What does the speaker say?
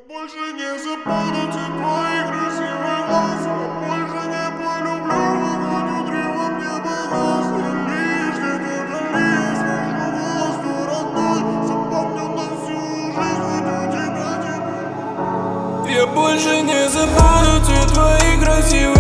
Больше не забуду твои красивые глаза. Больше не полюблю огонь внутри во мне погас. Я лишь где-то вдали, я слышу голос твой родной. Запомню на всю жизнь, хоть у тебя теперь. Я больше не забуду те твои красивые